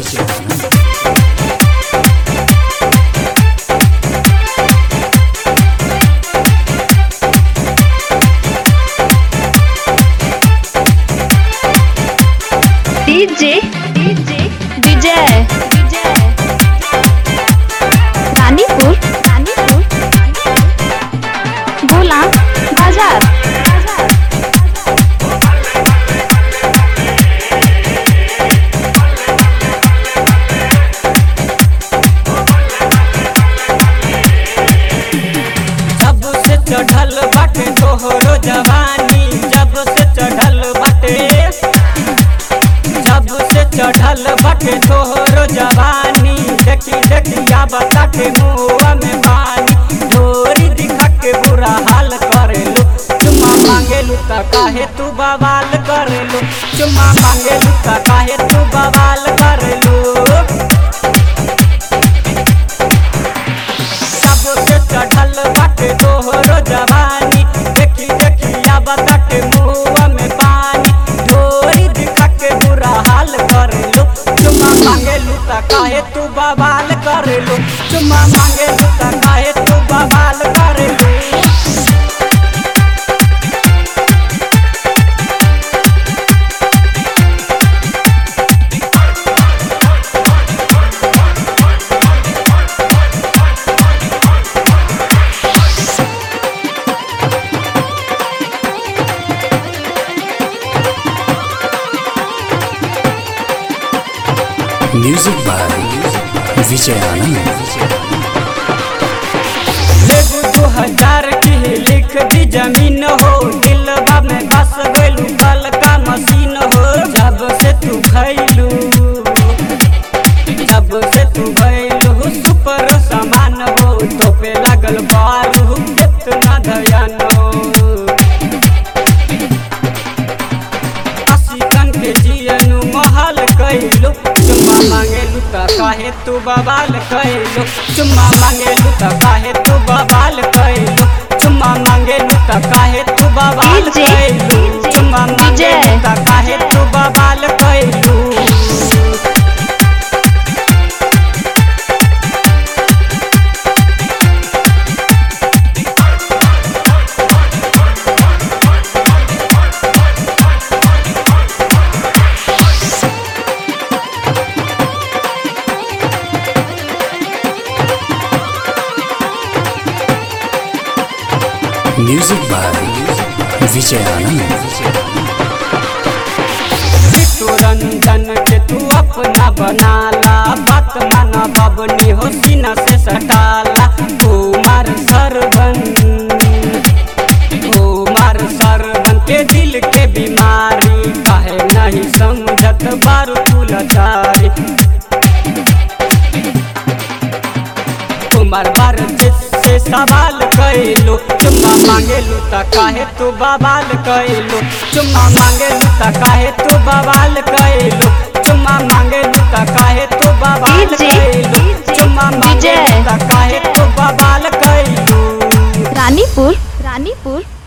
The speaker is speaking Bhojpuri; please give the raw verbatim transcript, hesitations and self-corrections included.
डीजे डीजे विजय विजय रानीपुर रानीपुर भोला बाजार जब से चढ़ल बाटे तोहरो जवानी, जब से चढ़ल बाटे जब से चढ़ल बाटे तोहरो जवानी, देखी देखी बताटे मुआ में पानी, ढोरी दिखा के बुरा हाल करेलो, चुम्मा मांगेलू त काहे तू बवाल करेलो, चुम्मा मांगेलू त काहे तू बवाल करेलो। जब से चढ़ल बाटे तोहरो जवानी, देखी देखी बताटे मुआ में पानी, ढोरी दिखा के बुरा हाल करेलो, चुम्मा मांगेलू त काहे तू बवाल करेलो, चुम्मा मांगेलू त काहे तू बवाल करेलो। Music by Vijay Anand. लेबू दो हजार की लिख दी जमीन हो, दिलवा में बस गइलू कल का मशीन हो, जब से तू भइलू जब से तू भइलू सुपर सामान हो, तो पे लगल बारू कितना दयान हो, आशिकन के जियनु महल कइलू, चुम्मा मांगेलू त काहे तू बवाल कइलू, चुम्मा मांगेलू त काहे तू बवाल कइलू, चुम्मा मांगेलू त काहे तू बवाल कइलू, चुम्मा मांगेलू त काहे तू बवाल कइलू। Music by Vijay Anand. रंजन के तू अपना बनाला, बात माना बबनी हो सीना से सटाला, कुमार सरवन कुमार सरवन के दिल के बीमारी, काहे नहीं समझत बारू तू लाचारी, कुमार बार से सवाल कइलो, चुम्मा मांगेलू त काहे तू बवाल कइलो, चुम्मा मांगेलू त काहे तू बवाल कइलो, चुम्मा मांगेलू त काहे तू बवाल कइलो, चुम्मा मांगेलू त काहे तू बवाल कइलो। रानीपुर रानीपुर